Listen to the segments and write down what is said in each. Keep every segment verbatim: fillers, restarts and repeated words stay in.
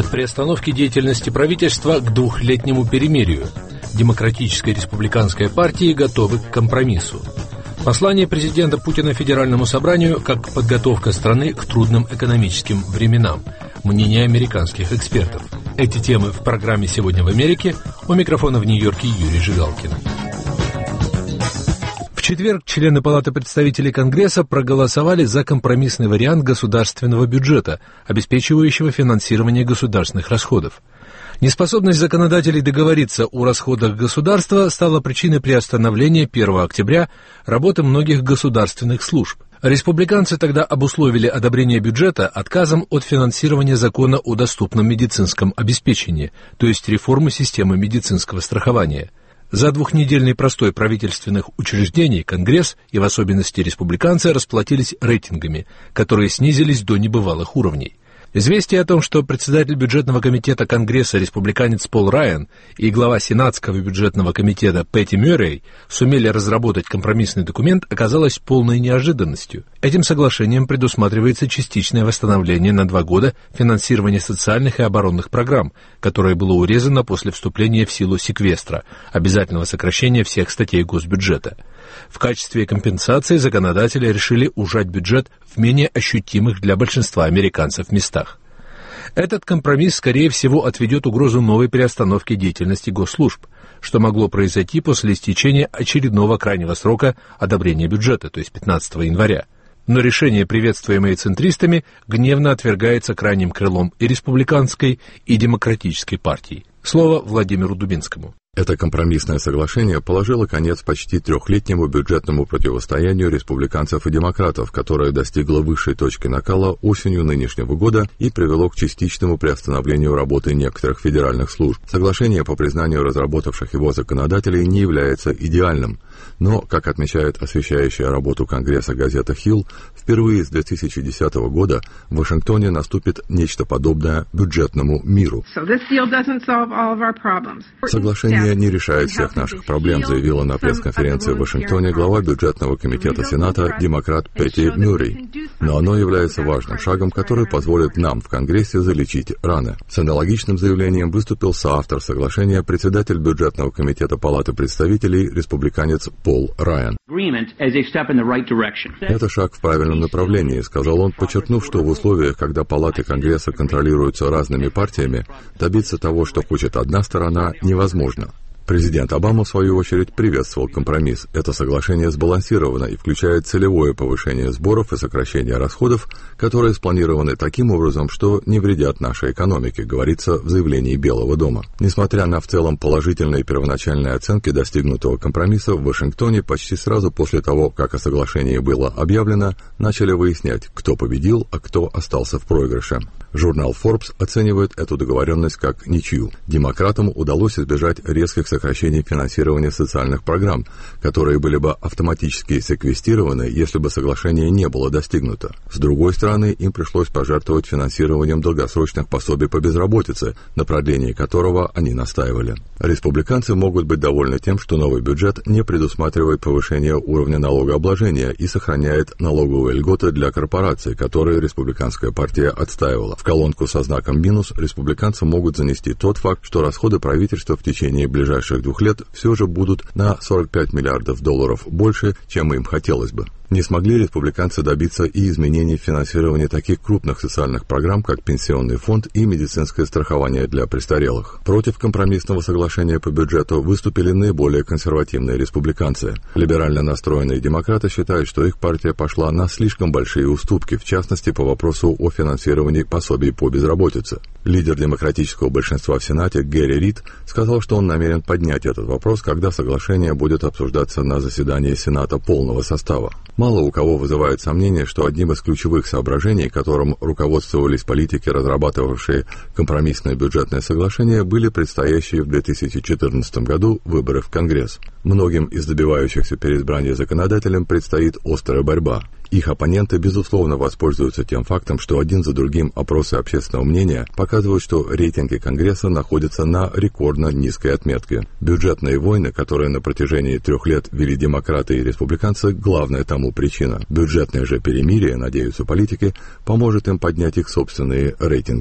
От приостановки деятельности правительства к двухлетнему перемирию. Демократическая и республиканская партии готовы к компромиссу. Послание президента Путина Федеральному собранию как подготовка страны к трудным экономическим временам. Мнение американских экспертов. Эти темы в программе «Сегодня в Америке». У микрофона в Нью-Йорке Юрий Жигалкин. В четверг члены Палаты представителей Конгресса проголосовали за компромиссный вариант государственного бюджета, обеспечивающего финансирование государственных расходов. Неспособность законодателей договориться о расходах государства стала причиной приостановления первого октября работы многих государственных служб. Республиканцы тогда обусловили одобрение бюджета отказом от финансирования закона о доступном медицинском обеспечении, то есть реформы системы медицинского страхования. За двухнедельный простой правительственных учреждений Конгресс и в особенности республиканцы расплатились рейтингами, которые снизились до небывалых уровней. Известие о том, что председатель бюджетного комитета Конгресса республиканец Пол Райан и глава Сенатского бюджетного комитета Пэтти Мюррей сумели разработать компромиссный документ, оказалось полной неожиданностью. Этим соглашением предусматривается частичное восстановление на два года финансирования социальных и оборонных программ, которое было урезано после вступления в силу секвестра, обязательного сокращения всех статей госбюджета. В качестве компенсации законодатели решили ужать бюджет в менее ощутимых для большинства американцев местах. Этот компромисс, скорее всего, отведет угрозу новой приостановки деятельности госслужб, что могло произойти после истечения очередного крайнего срока одобрения бюджета, то есть пятнадцатого января. Но решение, приветствуемое центристами, гневно отвергается крайним крылом и республиканской, и демократической партий. Слово Владимиру Дубинскому. Это компромиссное соглашение положило конец почти трехлетнему бюджетному противостоянию республиканцев и демократов, которое достигло высшей точки накала осенью нынешнего года и привело к частичному приостановлению работы некоторых федеральных служб. Соглашение, по признанию разработавших его законодателей, не является идеальным. Но, как отмечает освещающая работу Конгресса газета «Хилл», впервые с две тысячи десятого года в Вашингтоне наступит нечто подобное бюджетному миру. Соглашение не решает всех наших проблем, заявила на пресс-конференции в Вашингтоне глава бюджетного комитета Сената демократ Пэтти Мюррей. Но оно является важным шагом, который позволит нам в Конгрессе залечить раны. С аналогичным заявлением выступил соавтор соглашения председатель бюджетного комитета Палаты представителей республиканец Пол Райан. Это шаг в правильном направлении, сказал он, подчеркнув, что в условиях, когда палаты Конгресса контролируются разными партиями, добиться того, что хочет одна сторона, невозможно. Президент Обама, в свою очередь, приветствовал компромисс. Это соглашение сбалансировано и включает целевое повышение сборов и сокращение расходов, которые спланированы таким образом, что не вредят нашей экономике, говорится в заявлении Белого дома. Несмотря на в целом положительные первоначальные оценки достигнутого компромисса, в Вашингтоне почти сразу после того, как о соглашении было объявлено, начали выяснять, кто победил, а кто остался в проигрыше. Журнал Forbes оценивает эту договоренность как ничью. Демократам удалось избежать резких сокращений финансирования социальных программ, которые были бы автоматически секвестированы, если бы соглашение не было достигнуто. С другой стороны, им пришлось пожертвовать финансированием долгосрочных пособий по безработице, на продлении которого они настаивали. Республиканцы могут быть довольны тем, что новый бюджет не предусматривает повышение уровня налогообложения и сохраняет налоговые льготы для корпораций, которые республиканская партия отстаивала. В колонку со знаком минус республиканцы могут занести тот факт, что расходы правительства в течение ближайших двух лет все же будут на сорок пять миллиардов долларов больше, чем им хотелось бы. Не смогли республиканцы добиться и изменений в финансировании таких крупных социальных программ, как Пенсионный фонд и медицинское страхование для престарелых. Против компромиссного соглашения по бюджету выступили наиболее консервативные республиканцы. Либерально настроенные демократы считают, что их партия пошла на слишком большие уступки, в частности по вопросу о финансировании пособий по безработице. Лидер демократического большинства в Сенате Гэри Рид сказал, что он намерен поднять этот вопрос, когда соглашение будет обсуждаться на заседании Сената полного состава. Мало у кого вызывает сомнение, что одним из ключевых соображений, которым руководствовались политики, разрабатывавшие компромиссное бюджетное соглашение, были предстоящие в две тысячи четырнадцатом году выборы в Конгресс. Многим из добивающихся переизбрания законодателям предстоит острая борьба. Их оппоненты, безусловно, воспользуются тем фактом, что один за другим опросы общественного мнения показывают, что рейтинги Конгресса находятся на рекордно низкой отметке. Бюджетные войны, которые на протяжении трех лет вели демократы и республиканцы, главная тому причина. Бюджетное же перемирие, надеются политики, поможет им поднять их собственные рейтинги.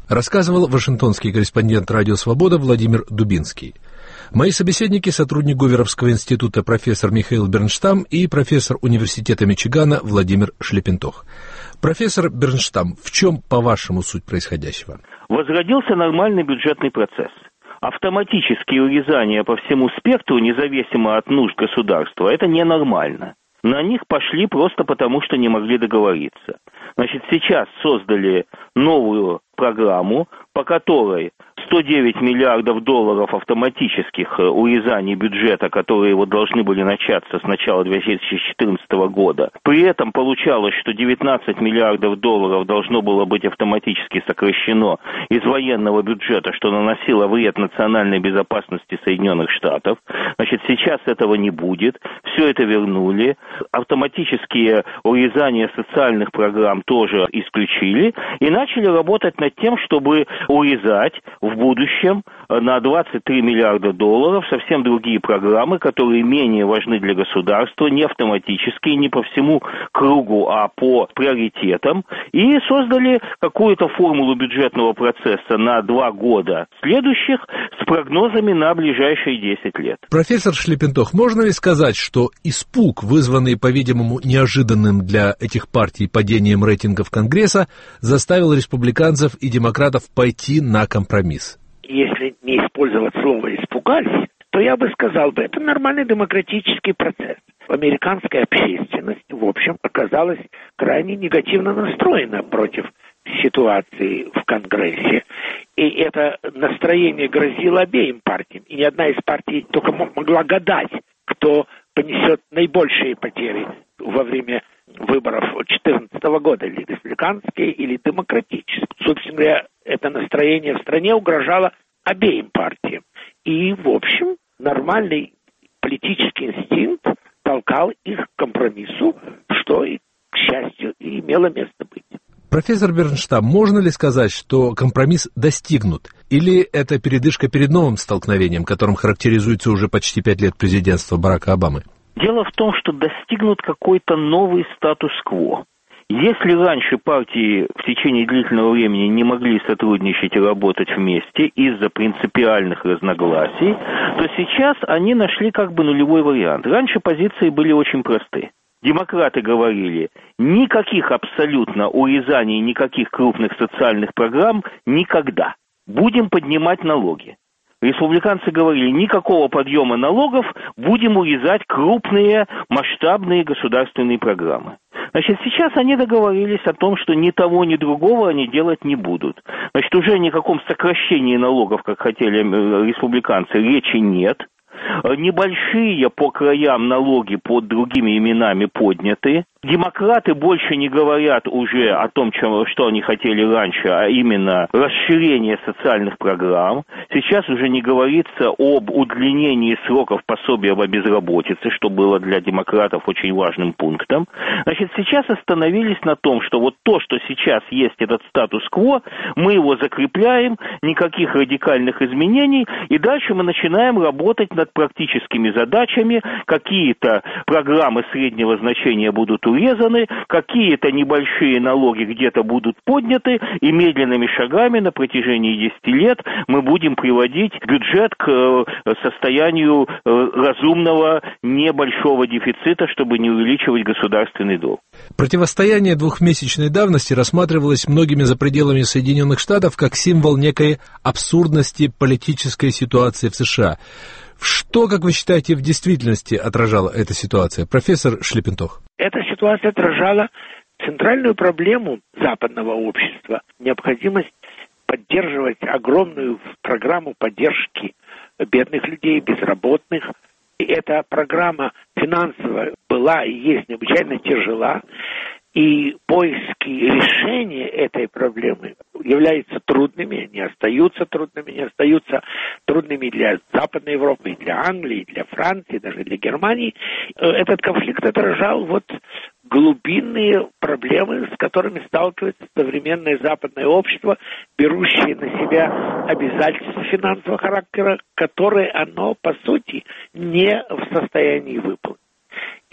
Рассказывал вашингтонский корреспондент «Радио Свобода» Владимир Дубинский. Мои собеседники — сотрудник Гуверовского института профессор Михаил Бернштам и профессор университета Мичигана Владимир Шлепентох. Профессор Бернштам, в чем, по-вашему, суть происходящего? Возродился нормальный бюджетный процесс. Автоматические урезания по всему спектру, независимо от нужд государства, это ненормально. На них пошли просто потому, что не могли договориться. Значит, сейчас создали новую программу, по которой сто девять миллиардов долларов автоматических урезаний бюджета, которые вот должны были начаться с начала две тысячи четырнадцатого года. При этом получалось, что девятнадцать миллиардов долларов должно было быть автоматически сокращено из военного бюджета, что наносило вред национальной безопасности Соединенных Штатов. Значит, сейчас этого не будет. Все это вернули. Автоматические урезания социальных программ тоже исключили и начали работать над тем, чтобы урезать в будущем на двадцать три миллиарда долларов совсем другие программы, которые менее важны для государства, не автоматические, не по всему кругу, а по приоритетам, и создали какую-то формулу бюджетного процесса на два года следующих с прогнозами на ближайшие десять лет. Профессор Шлепентох, можно ли сказать, что испуг, вызванный, по-видимому, неожиданным для этих партий падением рейтингов Конгресса, заставил республиканцев и демократов пойти на компромисс? Если не использовать слово «испугались», то я бы сказал бы, это нормальный демократический процесс. Американская общественность, в общем, оказалась крайне негативно настроена против ситуации в Конгрессе. И это настроение грозило обеим партиям. И ни одна из партий только могла гадать, кто понесет наибольшие потери во время выборов две тысячи четырнадцатого года, или республиканские, или демократические. Собственно говоря, это настроение в стране угрожало обеим партиям. И, в общем, нормальный политический инстинкт толкал их к компромиссу, что, и, к счастью, и имело место быть. Профессор Бернштам, можно ли сказать, что компромисс достигнут? Или это передышка перед новым столкновением, которым характеризуется уже почти пять лет президентства Барака Обамы? Дело в том, что достигнут какой-то новый статус-кво. Если раньше партии в течение длительного времени не могли сотрудничать и работать вместе из-за принципиальных разногласий, то сейчас они нашли как бы нулевой вариант. Раньше позиции были очень просты. Демократы говорили, никаких абсолютно урезаний, никаких крупных социальных программ никогда. Будем поднимать налоги. Республиканцы говорили, никакого подъема налогов, будем урезать крупные масштабные государственные программы. Значит, сейчас они договорились о том, что ни того, ни другого они делать не будут. Значит, уже ни о каком сокращении налогов, как хотели республиканцы, речи нет. Небольшие по краям налоги под другими именами подняты. Демократы больше не говорят уже о том, чем, что они хотели раньше, а именно расширение социальных программ. Сейчас уже не говорится об удлинении сроков пособия по безработице, что было для демократов очень важным пунктом. Значит, сейчас остановились на том, что вот то, что сейчас есть этот статус-кво, мы его закрепляем, никаких радикальных изменений, и дальше мы начинаем работать над практическими задачами. Какие-то программы среднего значения будут урезаны, какие-то небольшие налоги где-то будут подняты, и медленными шагами на протяжении десяти лет мы будем приводить бюджет к состоянию разумного небольшого дефицита, чтобы не увеличивать государственный долг. Противостояние двухмесячной давности рассматривалось многими за пределами Соединенных Штатов как символ некой абсурдности политической ситуации в США. Что, как вы считаете, в действительности отражала эта ситуация? Профессор Шлепентох. Эта ситуация отражала центральную проблему западного общества, необходимость поддерживать огромную программу поддержки бедных людей, безработных. И эта программа финансовая была и есть необычайно тяжела, и поиски решения этой проблемы являются трудными, не остаются трудными, не остаются трудными для Западной Европы, и для Англии, и для Франции, даже для Германии. Этот конфликт отражал вот глубинные проблемы, с которыми сталкивается современное западное общество, берущее на себя обязательства финансового характера, которые оно, по сути, не в состоянии выполнить.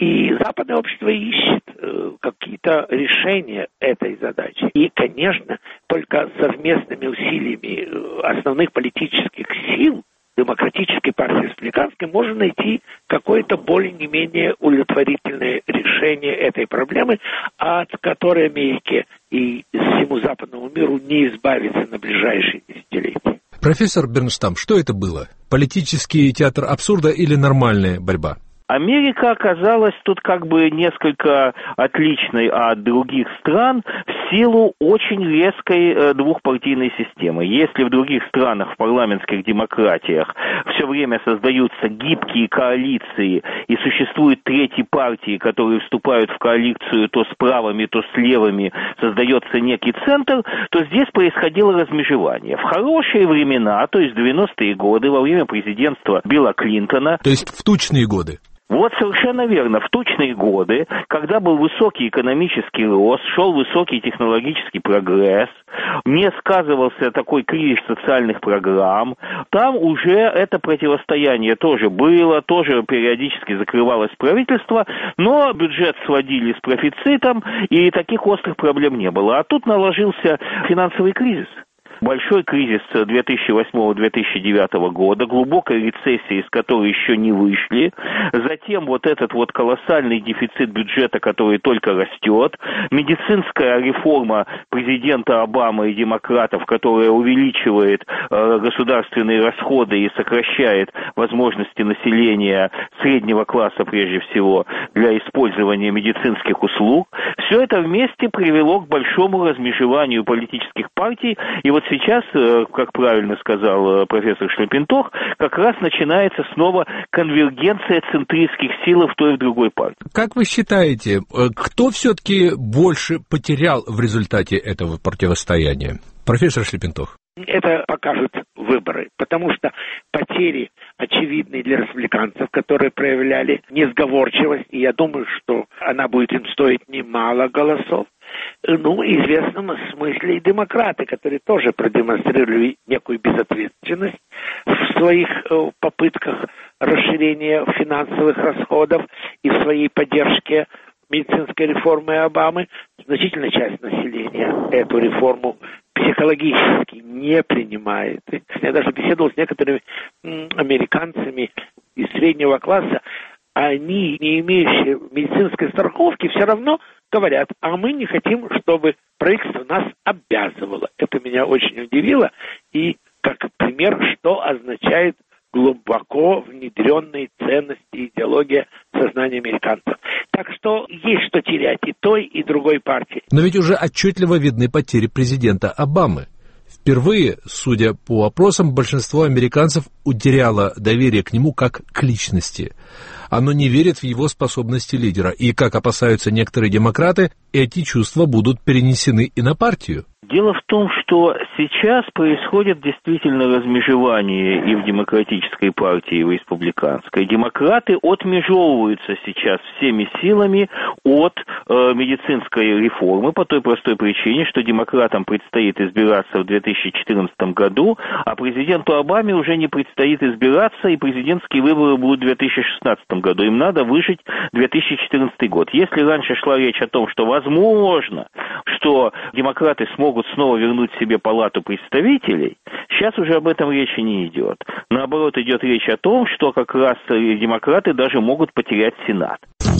И западное общество ищет э, какие-то решения этой задачи. И, конечно, только совместными усилиями э, основных политических сил демократической партии республиканской можно найти какое-то более-не менее удовлетворительное решение этой проблемы, от которой Америке и всему западному миру не избавиться на ближайшие десятилетия. Профессор Бернштам, что это было? Политический театр абсурда или нормальная борьба? Америка оказалась тут как бы несколько отличной от других стран в силу очень резкой э, двухпартийной системы. Если в других странах, в парламентских демократиях, все время создаются гибкие коалиции и существуют третьи партии, которые вступают в коалицию то с правыми, то с левыми, создается некий центр, то здесь происходило размежевание. В хорошие времена, то есть в девяностые годы, во время президентства Билла Клинтона... То есть в тучные годы? Вот совершенно верно. В тучные годы, когда был высокий экономический рост, шел высокий технологический прогресс, не сказывался такой кризис социальных программ, там уже это противостояние тоже было, тоже периодически закрывалось правительство, но бюджет сводили с профицитом, и таких острых проблем не было. А тут наложился финансовый кризис. Большой кризис две тысячи восьмого - две тысячи девятого года, глубокая рецессия, из которой еще не вышли, затем вот этот вот колоссальный дефицит бюджета, который только растет, медицинская реформа президента Обамы и демократов, которая увеличивает э, государственные расходы и сокращает возможности населения среднего класса, прежде всего, для использования медицинских услуг, все это вместе привело к большому размежеванию политических партий, и вот сейчас, как правильно сказал профессор Шлепентох, как раз начинается снова конвергенция центристских сил в той и в другой партии. Как вы считаете, кто все-таки больше потерял в результате этого противостояния? Профессор Шлепентох. Это покажут выборы, потому что потери очевидны для республиканцев, которые проявляли несговорчивость, и я думаю, что она будет им стоить немало голосов. Ну, в известном смысле и демократы, которые тоже продемонстрировали некую безответственность в своих э, попытках расширения финансовых расходов и в своей поддержке медицинской реформы Обамы. Значительная часть населения эту реформу психологически не принимает. Я даже беседовал с некоторыми м, американцами из среднего класса. Они, не имеющие медицинской страховки, все равно говорят, а мы не хотим, чтобы правительство нас обязывало. Это меня очень удивило. И как пример, что означает глубоко внедренные ценности и идеология сознания американцев. Так что есть что терять и той, и другой партии. Но ведь уже отчетливо видны потери президента Обамы. Впервые, судя по опросам, большинство американцев утеряло доверие к нему как к личности. Оно не верит в его способности лидера. И, как опасаются некоторые демократы, эти чувства будут перенесены и на партию. Дело в том, что сейчас происходит действительно размежевание и в демократической партии, и в республиканской. Демократы отмежевываются сейчас всеми силами от э, медицинской реформы по той простой причине, что демократам предстоит избираться в две тысячи четырнадцатом году, а президенту Обаме уже не предстоит избираться, и президентские выборы будут в две тысячи шестнадцатом году. Им надо выжить две тысячи четырнадцатый год. Если раньше шла речь о том, что возможно, что демократы смогут снова вернуть себе палату представителей, сейчас уже об этом речи не идет. Наоборот, идет речь о том, что как раз демократы даже могут потерять Сенат.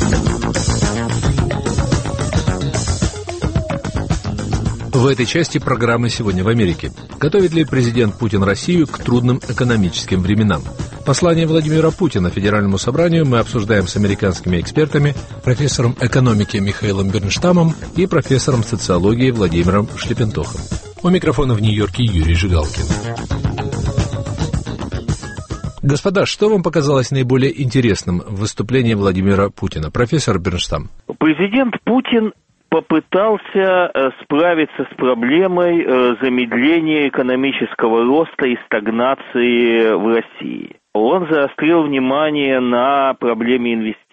В этой части программы «Сегодня в Америке». Готовит ли президент Путин Россию к трудным экономическим временам? Послание Владимира Путина Федеральному собранию мы обсуждаем с американскими экспертами, профессором экономики Михаилом Бернштамом и профессором социологии Владимиром Шлепентохом. У микрофона в Нью-Йорке Юрий Жигалкин. Господа, что вам показалось наиболее интересным в выступлении Владимира Путина? Профессор Бернштам. Президент Путин попытался справиться с проблемой замедления экономического роста и стагнации в России. Он заострил внимание на проблеме инвестиций.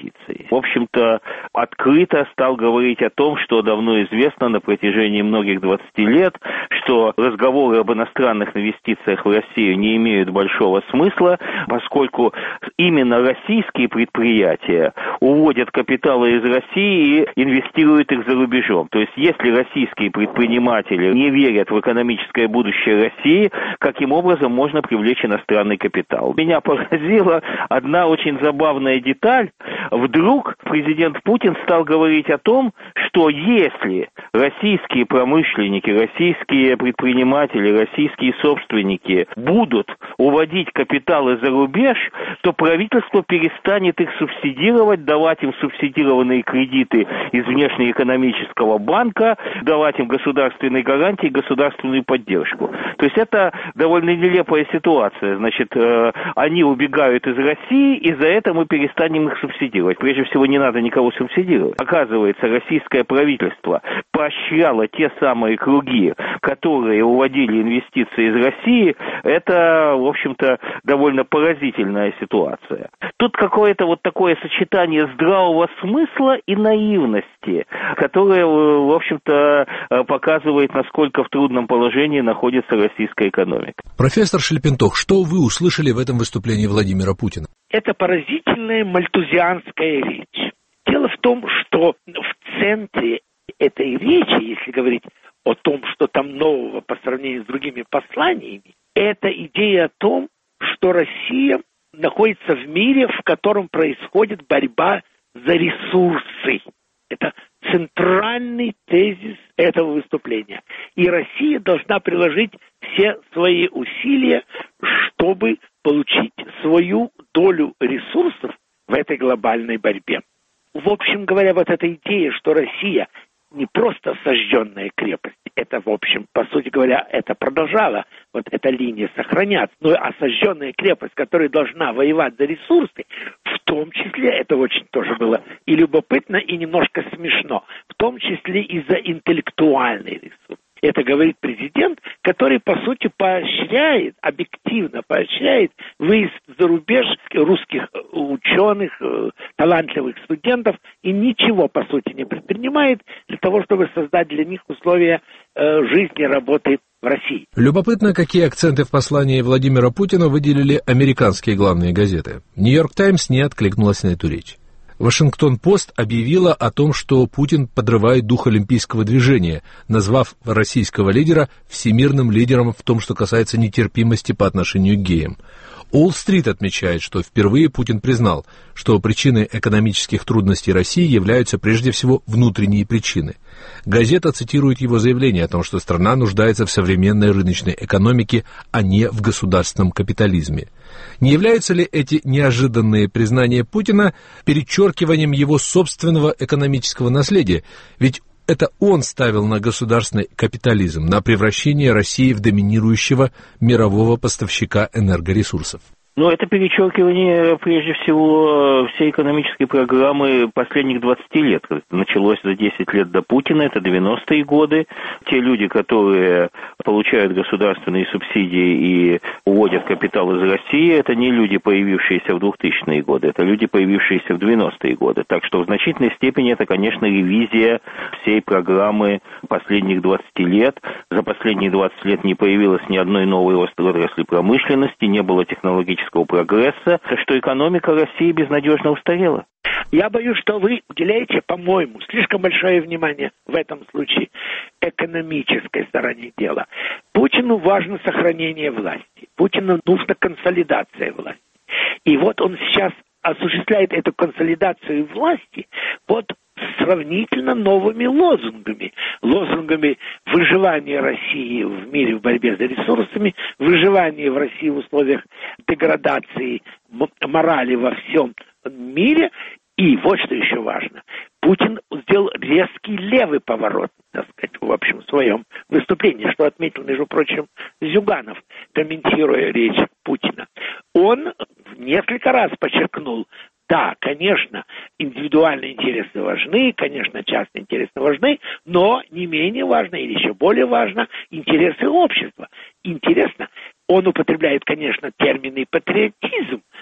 в общем-то, открыто стал говорить о том, что давно известно на протяжении многих двадцати лет, что разговоры об иностранных инвестициях в Россию не имеют большого смысла, поскольку именно российские предприятия уводят капиталы из России и инвестируют их за рубежом. То есть, если российские предприниматели не верят в экономическое будущее России, каким образом можно привлечь иностранный капитал? Меня поразила одна очень забавная деталь. Вдруг президент Путин стал говорить о том, что если российские промышленники, российские предприниматели, российские собственники будут уводить капиталы за рубеж, то правительство перестанет их субсидировать, давать им субсидированные кредиты из внешнеэкономического банка, давать им государственные гарантии, государственную поддержку. То есть это довольно нелепая ситуация. Значит, э, они убегают из России, и за это мы перестанем их субсидировать. Прежде всего, не надо никого субсидировать. Оказывается, российское правительство поощряло те самые круги, которые уводили инвестиции из России. Это, в общем-то, довольно поразительная ситуация. Тут какое-то вот такое сочетание здравого смысла и наивности, которое, в общем-то, показывает, насколько в трудном положении находится российская экономика. Профессор Шлепентох, что вы услышали в этом выступлении Владимира Путина? Это поразительная мальтузианская речь. Дело в том, что в центре этой речи, если говорить о том, что там нового по сравнению с другими посланиями, это идея о том, что Россия находится в мире, в котором происходит борьба за ресурсы. Это центральный тезис этого выступления. И Россия должна приложить все свои усилия, чтобы получить свою долю ресурсов в этой глобальной борьбе. В общем говоря, вот эта идея, что Россия не просто сожженная крепость, это, в общем, по сути говоря, это продолжала вот эта линия сохраняться, но а сожженная крепость, которая должна воевать за ресурсы, в том числе, это очень тоже было и любопытно, и немножко смешно, в том числе и за интеллектуальный ресурс. Это говорит президент, который, по сути, поощряет, объективно поощряет выезд за рубеж русских ученых, талантливых студентов, и ничего, по сути, не предпринимает для того, чтобы создать для них условия жизни и работы в России. Любопытно, какие акценты в послании Владимира Путина выделили американские главные газеты. «Нью-Йорк Таймс» не откликнулась на эту речь. «Вашингтон-Пост» объявила о том, что Путин подрывает дух олимпийского движения, назвав российского лидера всемирным лидером в том, что касается нетерпимости по отношению к геям. Уолл-стрит отмечает, что впервые Путин признал, что причиной экономических трудностей России являются прежде всего внутренние причины. Газета цитирует его заявление о том, что страна нуждается в современной рыночной экономике, а не в государственном капитализме. Не являются ли эти неожиданные признания Путина перечеркиванием его собственного экономического наследия? Ведь это он ставил на государственный капитализм, на превращение России в доминирующего мирового поставщика энергоресурсов. Но это перечеркивание, прежде всего, всей экономической программы последних двадцати лет. Началось за десять лет до Путина, это девяностые годы. Те люди, которые получают государственные субсидии и уводят капитал из России, это не люди, появившиеся в двухтысячные годы, это люди, появившиеся в девяностые годы. Так что в значительной степени это, конечно, ревизия всей программы последних двадцати лет. За последние двадцать лет не появилось ни одной новой отрасли промышленности, не было технологического прогресса, что экономика России безнадежно устарела. Я боюсь, что вы уделяете, по-моему, слишком большое внимание в этом случае экономической стороне дела. Путину важно сохранение власти. Путину нужна консолидация власти. И вот он сейчас осуществляет эту консолидацию власти под сравнительно новыми лозунгами. Лозунгами выживания России в мире в борьбе за ресурсами, выживания в России в условиях деградации морали во всем мире. И вот что еще важно. Путин сделал резкий левый поворот, так сказать, в общем, в своем выступлении, что отметил, между прочим, Зюганов, комментируя речь Путина. Он несколько раз подчеркнул: да, конечно, индивидуальные интересы важны, конечно, частные интересы важны, но не менее важно, или еще более важно, интересы общества. Интересно, он употребляет, конечно, термины патриотизм,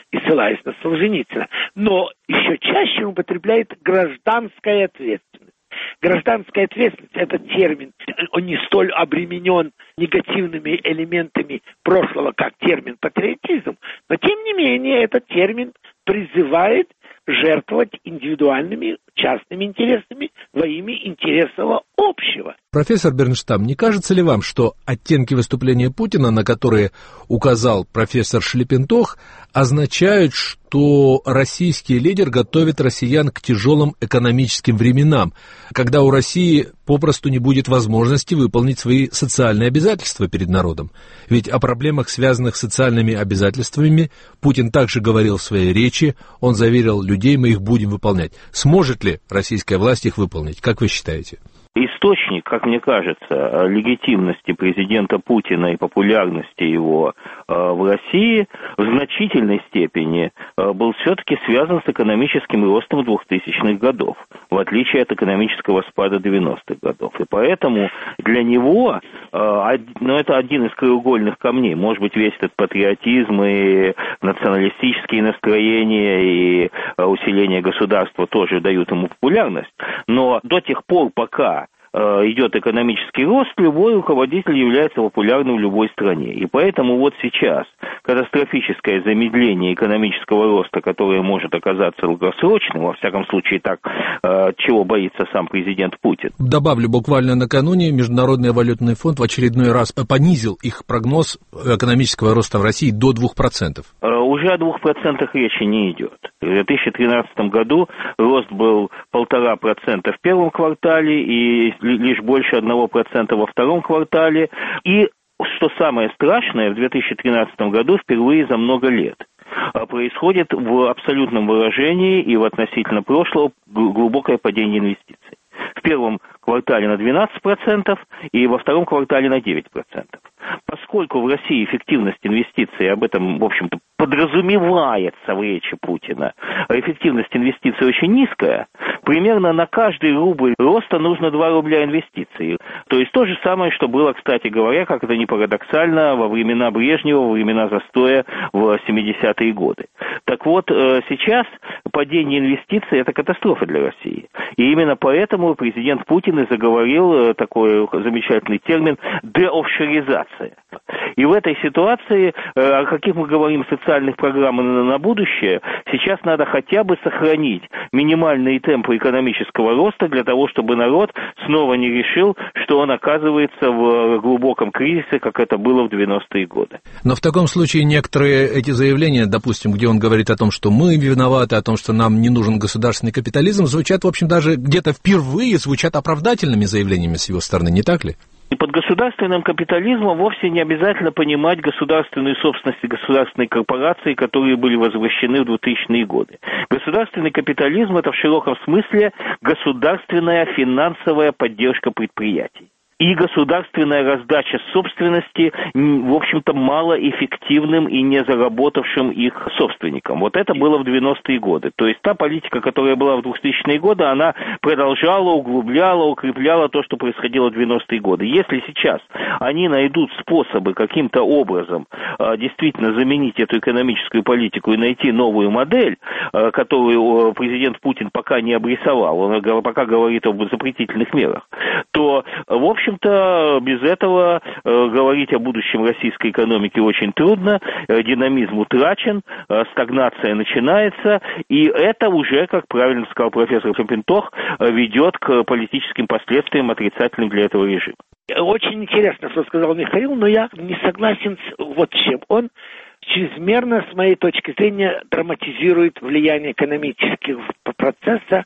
и ссылаясь на Солженицына. Но еще чаще он употребляет гражданская ответственность. Гражданская ответственность – это термин, он не столь обременен негативными элементами прошлого, как термин патриотизм, но тем не менее этот термин призывает жертвовать индивидуальными частными интересами во имя интересов общего. Профессор Бернштам, не кажется ли вам, что оттенки выступления Путина, на которые указал профессор Шлепентох, означают, что российский лидер готовит россиян к тяжелым экономическим временам, когда у России попросту не будет возможности выполнить свои социальные обязательства перед народом? Ведь о проблемах, связанных с социальными обязательствами, Путин также говорил в своей речи, он заверил людей, мы их будем выполнять. Сможет ли российская власть их выполнить, как вы считаете? Источник, как мне кажется, легитимности президента Путина и популярности его э, в России в значительной степени э, был все-таки связан с экономическим ростом двухтысячных годов, в отличие от экономического спада девяностых годов. И поэтому для него, э, ну, это один из краеугольных камней, может быть, весь этот патриотизм и националистические настроения и э, усиление государства тоже дают ему популярность, но до тех пор, пока идет экономический рост, любой руководитель является популярным в любой стране. И поэтому вот сейчас катастрофическое замедление экономического роста, которое может оказаться долгосрочным, во всяком случае так, чего боится сам президент Путин. Добавлю, буквально накануне Международный валютный фонд в очередной раз понизил их прогноз экономического роста в России до двух процентов. Уже о двух процентах речи не идет. В две тысячи тринадцатом году рост был полтора процента в первом квартале и лишь больше одного процента во втором квартале. И, что самое страшное, в две тысячи тринадцатом году впервые за много лет происходит в абсолютном выражении и в относительно прошлого глубокое падение инвестиций. В первом квартале на двенадцать процентов и во втором квартале на девять процентов. Поскольку в России эффективность инвестиций, об этом, в общем-то, подразумевается в речи Путина, а эффективность инвестиций очень низкая, примерно на каждый рубль роста нужно два рубля инвестиций. То есть то же самое, что было, кстати говоря, как это ни парадоксально, во времена Брежнева, во времена застоя в семидесятые годы. Так вот, сейчас падение инвестиций – это катастрофа для России. И именно поэтому президент Путин и заговорил такой замечательный термин «деофшоризация». И в этой ситуации, о каких мы говорим социальных программах на будущее, сейчас надо хотя бы сохранить минимальные темпы экономического роста для того, чтобы народ снова не решил, что он оказывается в глубоком кризисе, как это было в девяностые годы. Но в таком случае некоторые эти заявления, допустим, где он говорит о том, что мы виноваты, о том, что нам не нужен государственный капитализм, звучат, в общем, даже где-то впервые звучат оправдательными заявлениями с его стороны, не так ли? И под государственным капитализмом вовсе не обязательно понимать государственную собственность и государственные корпорации, которые были возвращены в двухтысячные годы. Государственный капитализм – это в широком смысле государственная финансовая поддержка предприятий. И государственная раздача собственности, в общем-то, малоэффективным и не заработавшим их собственникам. Вот это было в девяностые годы. То есть та политика, которая была в двухтысячные годы, она продолжала, углубляла, укрепляла то, что происходило в девяностые годы. Если сейчас они найдут способы каким-то образом э, действительно заменить эту экономическую политику и найти новую модель, э, которую президент Путин пока не обрисовал, он пока говорит об запретительных мерах, то, в общем, В общем-то, без этого э, говорить о будущем российской экономики очень трудно, э, динамизм утрачен, э, стагнация начинается, и это уже, как правильно сказал профессор Шлепентох, э, ведет к политическим последствиям, отрицательным для этого режима. Очень интересно, что сказал Михаил, но я не согласен с вот чем. Он чрезмерно, с моей точки зрения, драматизирует влияние экономического процесса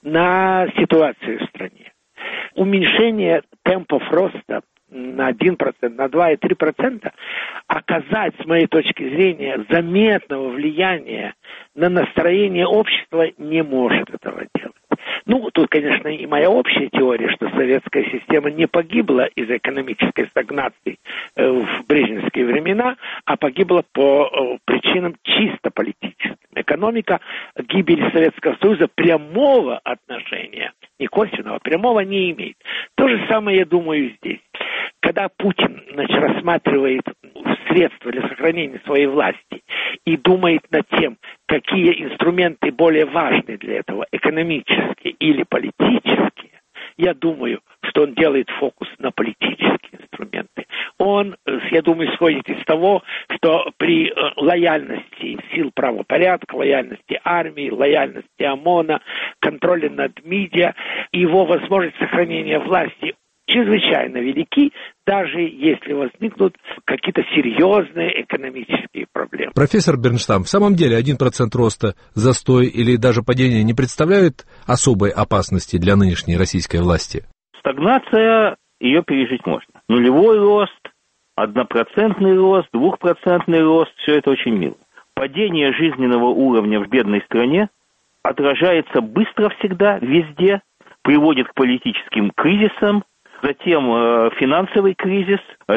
на ситуацию в стране. Уменьшение темпов роста на один процент, на два и три процента оказать, с моей точки зрения, заметного влияния на настроение общества не может этого делать. Ну, тут, конечно, и моя общая теория, что советская система не погибла из-за экономической стагнации в брежневские времена, а погибла по причинам чисто политическим. Экономика гибели Советского Союза прямого отношения, не косвенного, прямого не имеет. То же самое, я думаю, здесь. когда Путин, значит, рассматривает средства для сохранения своей власти и думает над тем, какие инструменты более важны для этого, экономические или политические, я думаю, что он делает фокус на политические инструменты. Он, я думаю, исходит из того, что при лояльности сил правопорядка, лояльности армии, лояльности ОМОНа, контроле над медиа, его возможность сохранения власти чрезвычайно велики, даже если возникнут какие-то серьезные экономические проблемы. Профессор Бернштам, в самом деле один процент роста, застой или даже падение не представляют особой опасности для нынешней российской власти? Стагнация, ее пережить можно. Нулевой рост, однопроцентный рост, двухпроцентный рост, все это очень мило. Падение жизненного уровня в бедной стране отражается быстро всегда, везде, приводит к политическим кризисам. Затем э, финансовый кризис.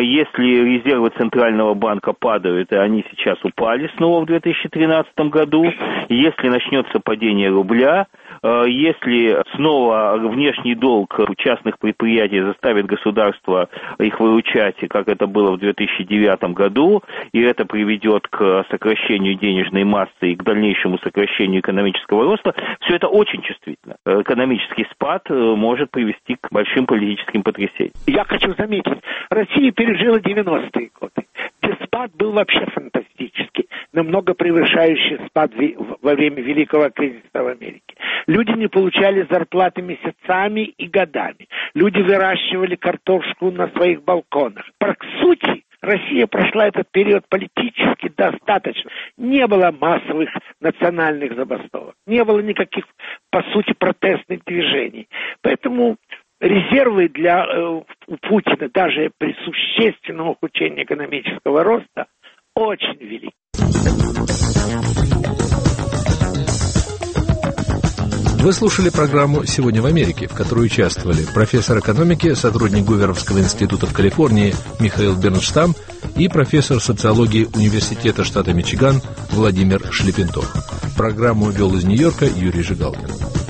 Если резервы Центрального банка падают, и они сейчас упали снова в две тысячи тринадцатом году, если начнется падение рубля, э, если снова внешний долг частных предприятий заставит государство их выручать, как это было в две тысячи девятом году, и это приведет к сокращению денежной массы и к дальнейшему сокращению экономического роста, все это очень чувствительно. Экономический спад может привести к большим политическим потрясениям. Я хочу заметить, Россия пережила девяностые годы, где спад был вообще фантастический, намного превышающий спад во время Великого кризиса в Америке. Люди не получали зарплаты месяцами и годами. Люди выращивали картошку на своих балконах. По сути, Россия прошла этот период политически достаточно. Не было массовых национальных забастовок, не было никаких, по сути, протестных движений. Поэтому резервы для э, у Путина даже при существенном ухудшении экономического роста очень велики. Вы слушали программу «Сегодня в Америке», в которой участвовали профессор экономики, сотрудник Гуверовского института в Калифорнии Михаил Бернштам и профессор социологии Университета штата Мичиган Владимир Шлепентов. Программу вел из Нью-Йорка Юрий Жигалкин.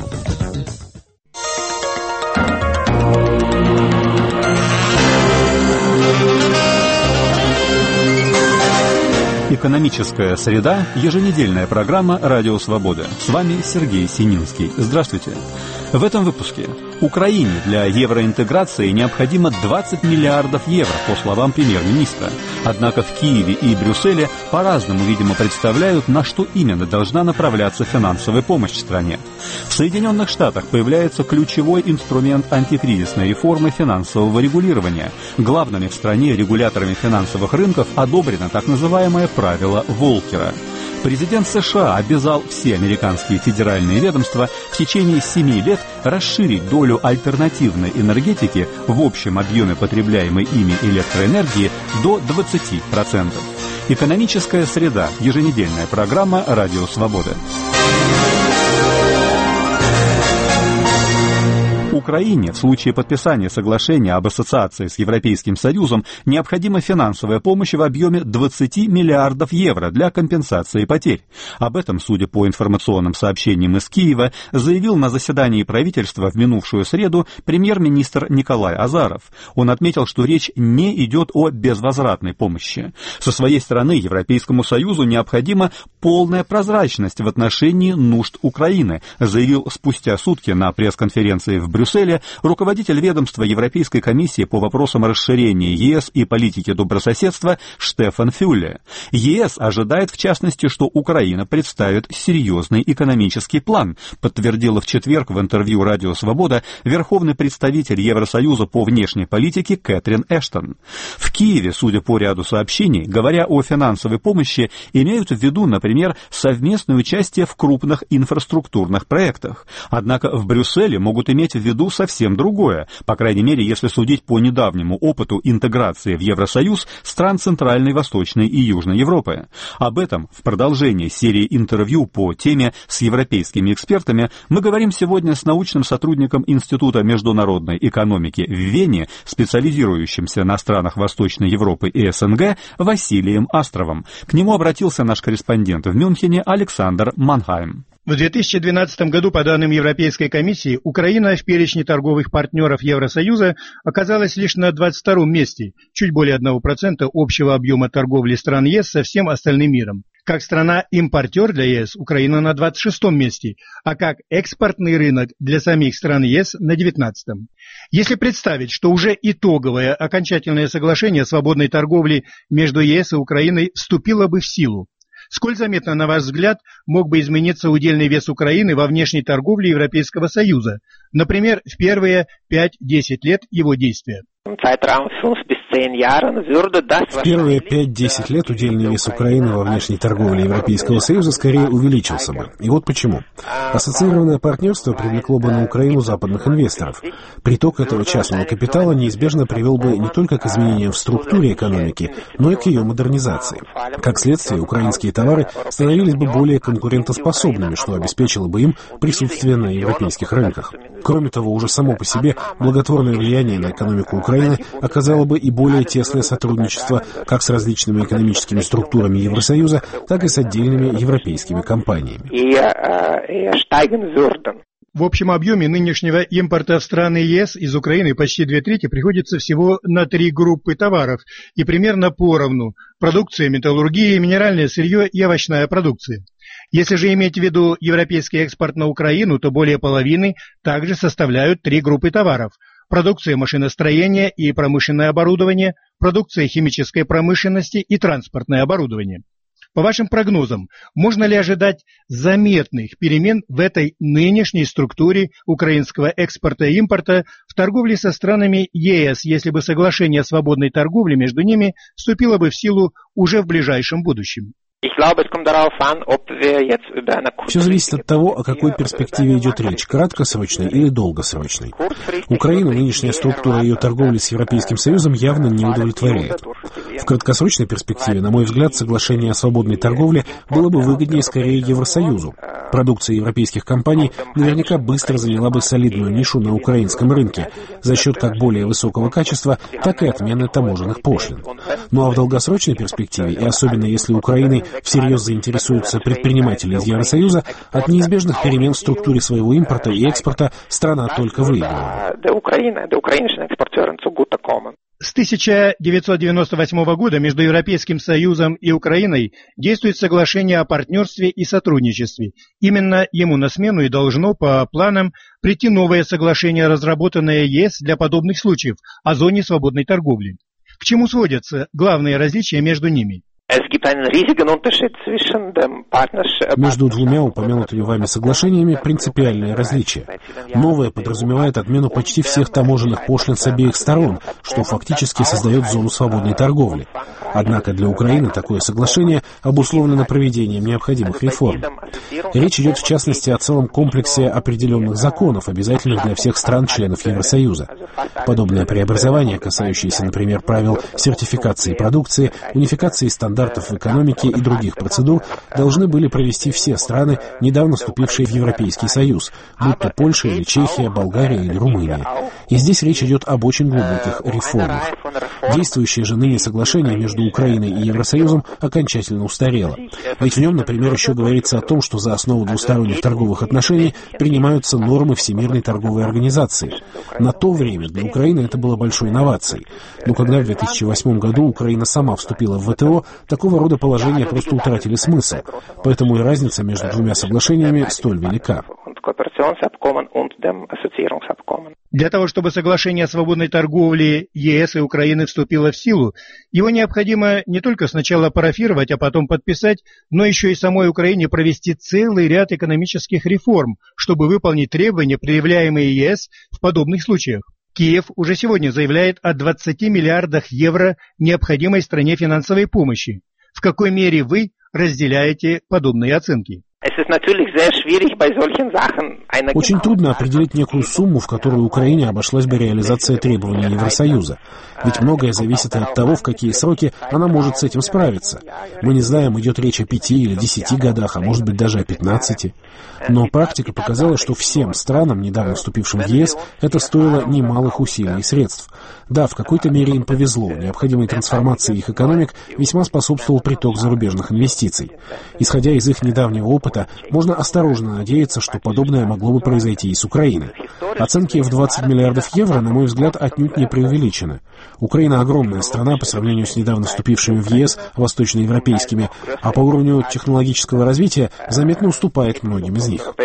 Экономическая среда. Еженедельная программа «Радио Свобода». С вами Сергей Сининский. Здравствуйте. В этом выпуске. Украине для евроинтеграции необходимо двадцать миллиардов евро, по словам премьер-министра. Однако в Киеве и Брюсселе по-разному, видимо, представляют, на что именно должна направляться финансовая помощь стране. В Соединенных Штатах появляется ключевой инструмент антикризисной реформы финансового регулирования. Главными в стране регуляторами финансовых рынков одобрено так называемое правило Волкера. Президент США обязал все американские федеральные ведомства в течение семи лет расширить долю альтернативной энергетики в общем объеме потребляемой ими электроэнергии до двадцати процентов. Экономическая среда. Еженедельная программа «Радио Свобода». Украине в случае подписания соглашения об ассоциации с Европейским Союзом необходима финансовая помощь в объеме двадцати миллиардов евро для компенсации потерь. Об этом, судя по информационным сообщениям из Киева, заявил на заседании правительства в минувшую среду премьер-министр Николай Азаров. Он отметил, что речь не идет о безвозвратной помощи. Со своей стороны Европейскому Союзу необходима полная прозрачность в отношении нужд Украины, заявил спустя сутки на пресс-конференции в Брюсселе руководитель ведомства Европейской комиссии по вопросам расширения ЕС и политики добрососедства Штефан Фюлле. ЕС ожидает, в частности, что Украина представит серьезный экономический план, подтвердила в четверг в интервью «Радио Свобода» верховный представитель Евросоюза по внешней политике Кэтрин Эштон. В Киеве, судя по ряду сообщений, говоря о финансовой помощи, имеют в виду, например, совместное участие в крупных инфраструктурных проектах. Однако в Брюсселе могут иметь в виду совсем другое, по крайней мере, если судить по недавнему опыту интеграции в Евросоюз стран Центральной, Восточной и Южной Европы. Об этом в продолжении серии интервью по теме с европейскими экспертами мы говорим сегодня с научным сотрудником Института международной экономики в Вене, специализирующимся на странах Восточной Европы и СНГ, Василием Астровым. К нему обратился наш корреспондент в Мюнхене Александр Манхайм. В две тысячи двенадцатом году, по данным Европейской комиссии, Украина в перечне торговых партнеров Евросоюза оказалась лишь на двадцать втором месте, чуть более одного процента общего объема торговли стран ЕС со всем остальным миром. Как страна-импортер для ЕС Украина на двадцать шестом месте, а как экспортный рынок для самих стран ЕС на девятнадцатом. Если представить, что уже итоговое окончательное соглашение о свободной торговле между ЕС и Украиной вступило бы в силу, сколь заметно, на ваш взгляд, мог бы измениться удельный вес Украины во внешней торговле Европейского Союза, например, в первые пять-десять лет его действия? В первые пять-десять лет удельный вес Украины во внешней торговле Европейского Союза скорее увеличился бы. И вот почему. Ассоциированное партнерство привлекло бы на Украину западных инвесторов. Приток этого частного капитала неизбежно привел бы не только к изменениям в структуре экономики, но и к ее модернизации. Как следствие, украинские товары становились бы более конкурентоспособными, что обеспечило бы им присутствие на европейских рынках. Кроме того, уже само по себе благотворное влияние на экономику Украины оказало бы и более тесное сотрудничество как с различными экономическими структурами Евросоюза, так и с отдельными европейскими компаниями. В общем объеме нынешнего импорта в страны ЕС из Украины почти две трети приходится всего на три группы товаров и примерно поровну – продукция, металлургия, минеральное сырье и овощная продукция. Если же иметь в виду европейский экспорт на Украину, то более половины также составляют три группы товаров – продукция машиностроения и промышленное оборудование, продукция химической промышленности и транспортное оборудование. По вашим прогнозам, можно ли ожидать заметных перемен в этой нынешней структуре украинского экспорта и импорта в торговле со странами ЕС, если бы соглашение о свободной торговле между ними вступило бы в силу уже в ближайшем будущем? Все зависит от того, о какой перспективе идет речь, краткосрочной или долгосрочной. Украину нынешняя структура ее торговли с Европейским Союзом явно не удовлетворяет. В краткосрочной перспективе, на мой взгляд, соглашение о свободной торговле было бы выгоднее скорее Евросоюзу. Продукция европейских компаний наверняка быстро заняла бы солидную нишу на украинском рынке за счет как более высокого качества, так и отмены таможенных пошлин. Ну а в долгосрочной перспективе, и особенно если Украиной всерьез заинтересуются предприниматели из Евросоюза, от неизбежных перемен в структуре своего импорта и экспорта страна только выиграла. С тысяча девятьсот девяносто восьмого года между Европейским Союзом и Украиной действует соглашение о партнерстве и сотрудничестве. Именно ему на смену и должно по планам прийти новое соглашение, разработанное ЕС для подобных случаев о зоне свободной торговли. К чему сводятся главные различия между ними? Между двумя упомянутыми вами соглашениями принципиальное различие. Новое подразумевает отмену почти всех таможенных пошлин с обеих сторон, что фактически создает зону свободной торговли. Однако для Украины такое соглашение обусловлено проведением необходимых реформ. Речь идет в частности о целом комплексе определенных законов, обязательных для всех стран-членов Евросоюза. Подобное преобразование, касающееся, например, правил сертификации продукции, унификации стандартов в экономике и других процедур, должны были провести все страны, недавно вступившие в Европейский Союз, будь то Польша или Чехия, Болгария или Румыния. И здесь речь идет об очень глубоких реформах. Действующее же ныне соглашение между Украиной и Евросоюзом окончательно устарело. Ведь в нем, например, еще говорится о том, что за основу двусторонних торговых отношений принимаются нормы Всемирной торговой организации. На то время для Украины это было большой инновацией. Но когда в две тысячи восьмом году Украина сама вступила в ВТО, такого рода положения просто утратили смысл. Поэтому и разница между двумя соглашениями столь велика. Для того, чтобы соглашение о свободной торговле ЕС и Украины вступило в силу, его необходимо не только сначала парафировать, а потом подписать, но еще и самой Украине провести целый ряд экономических реформ, чтобы выполнить требования, предъявляемые ЕС в подобных случаях. Киев уже сегодня заявляет о двадцати миллиардах евро необходимой стране финансовой помощи. В какой мере вы разделяете подобные оценки? Очень трудно определить некую сумму, в которую Украине обошлась бы реализация требований Евросоюза. Ведь многое зависит от того, в какие сроки она может с этим справиться. Мы не знаем, идет речь о пяти или десяти годах, а может быть даже о пятнадцати. Но практика показала, что всем странам, недавно вступившим в ЕС, это стоило немалых усилий и средств. Да, в какой-то мере им повезло. Необходимой трансформации их экономик весьма способствовал приток зарубежных инвестиций. Исходя из их недавнего опыта, бюджета, можно осторожно надеяться, что подобное могло бы произойти и с Украиной. Оценки в двадцать миллиардов евро, на мой взгляд, отнюдь не преувеличены. Украина огромная страна по сравнению с недавно вступившими в ЕС восточноевропейскими, а по уровню технологического развития заметно уступает многим из них.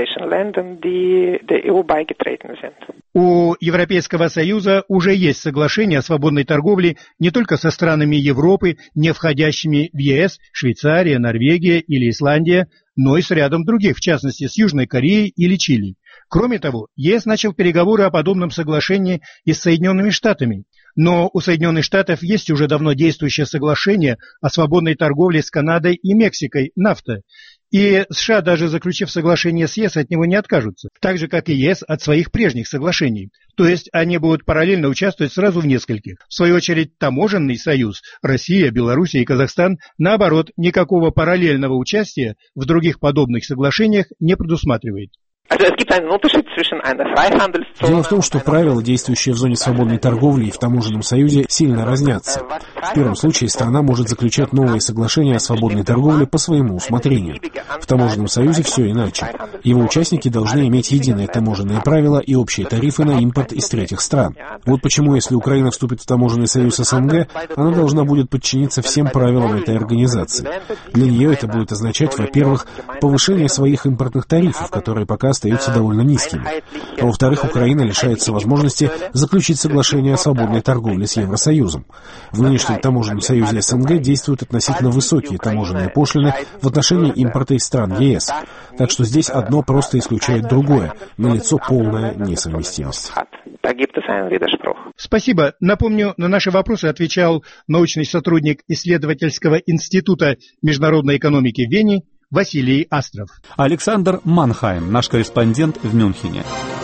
У Европейского Союза уже есть соглашение о свободной торговле не только со странами Европы, не входящими в ЕС, Швейцария, Норвегия или Исландия, но и с рядом других, в частности, с Южной Кореей или Чили. Кроме того, ЕС начал переговоры о подобном соглашении и с Соединенными Штатами. Но у Соединенных Штатов есть уже давно действующее соглашение о свободной торговле с Канадой и Мексикой, нафта. И США, даже заключив соглашение с ЕС, от него не откажутся. Так же, как и ЕС от своих прежних соглашений. То есть они будут параллельно участвовать сразу в нескольких. В свою очередь, таможенный союз, Россия, Белоруссия и Казахстан, наоборот, никакого параллельного участия в других подобных соглашениях не предусматривает. Дело в том, что правила, действующие в зоне свободной торговли и в таможенном союзе, сильно разнятся. В первом случае страна может заключать новые соглашения о свободной торговле по своему усмотрению. В таможенном союзе все иначе. Его участники должны иметь единые таможенные правила и общие тарифы на импорт из третьих стран. Вот почему, если Украина вступит в таможенный союз СНГ, она должна будет подчиниться всем правилам этой организации. Для нее это будет означать, во-первых, повышение своих импортных тарифов, которые пока остаются довольно низкими. А во-вторых, Украина лишается возможности заключить соглашение о свободной торговле с Евросоюзом. В нынешнем таможенном союзе СНГ действуют относительно высокие таможенные пошлины в отношении импорта из стран ЕС. Так что здесь одно просто исключает другое. Налицо полная несовместимость. Спасибо. Напомню, на наши вопросы отвечал научный сотрудник исследовательского института международной экономики в Вене Василий Астров. Александр Манхайм, наш корреспондент в Мюнхене.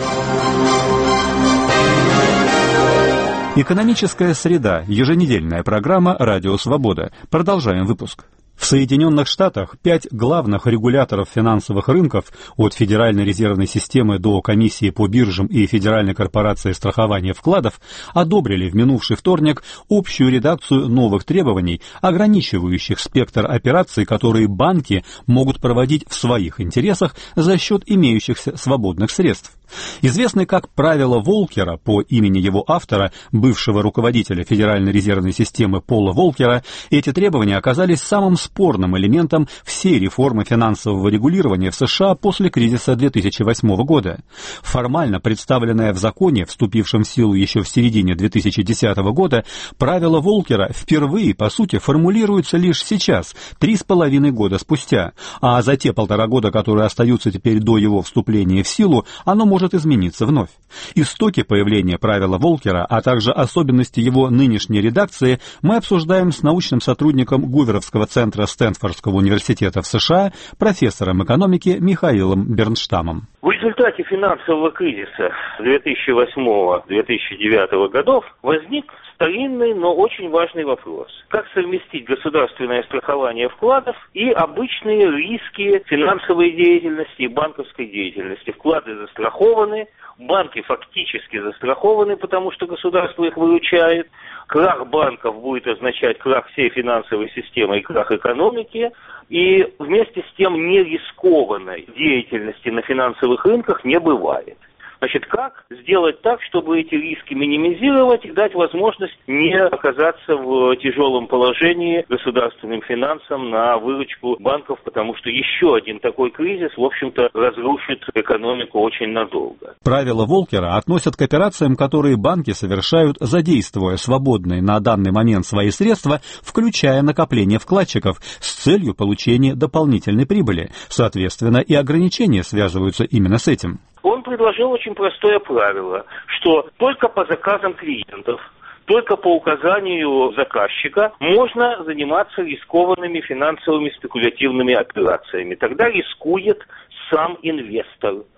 Экономическая среда. Еженедельная программа «Радио Свобода». Продолжаем выпуск. В Соединенных Штатах пять главных регуляторов финансовых рынков, от Федеральной резервной системы до Комиссии по биржам и Федеральной корпорации страхования вкладов, одобрили в минувший вторник общую редакцию новых требований, ограничивающих спектр операций, которые банки могут проводить в своих интересах за счет имеющихся свободных средств. Известный как правило Волкера по имени его автора, бывшего руководителя Федеральной резервной системы Пола Волкера, эти требования оказались самым спорным элементом всей реформы финансового регулирования в США после кризиса две тысячи восьмого года. Формально представленное в законе, вступившем в силу еще в середине две тысячи десятого года, правила Волкера впервые, по сути, формулируются лишь сейчас, три с половиной года спустя, а за те полтора года, которые остаются теперь до его вступления в силу, оно может может измениться вновь. Истоки появления правила Волкера, а также особенности его нынешней редакции мы обсуждаем с научным сотрудником Гуверовского центра Стэнфордского университета в США, профессором экономики Михаилом Бернштамом. В результате финансового кризиса две тысячи восьмого — две тысячи девятого годов возник старинный, но очень важный вопрос. Как совместить государственное страхование вкладов и обычные риски финансовой деятельности и банковской деятельности? Вклады застрахованы, банки фактически застрахованы, потому что государство их выручает. Крах банков будет означать крах всей финансовой системы и крах экономики. И вместе с тем нерискованной деятельности на финансовых рынках не бывает. Значит, как сделать так, чтобы эти риски минимизировать и дать возможность не оказаться в тяжелом положении государственным финансам на выручку банков, потому что еще один такой кризис, в общем-то, разрушит экономику очень надолго. Правила Волкера относят к операциям, которые банки совершают, задействуя свободные на данный момент свои средства, включая накопление вкладчиков, с целью получения дополнительной прибыли. Соответственно, и ограничения связываются именно с этим. Он предложил очень простое правило, что только по заказам клиентов, только по указанию заказчика можно заниматься рискованными финансовыми спекулятивными операциями. Тогда рискует сам инвестор.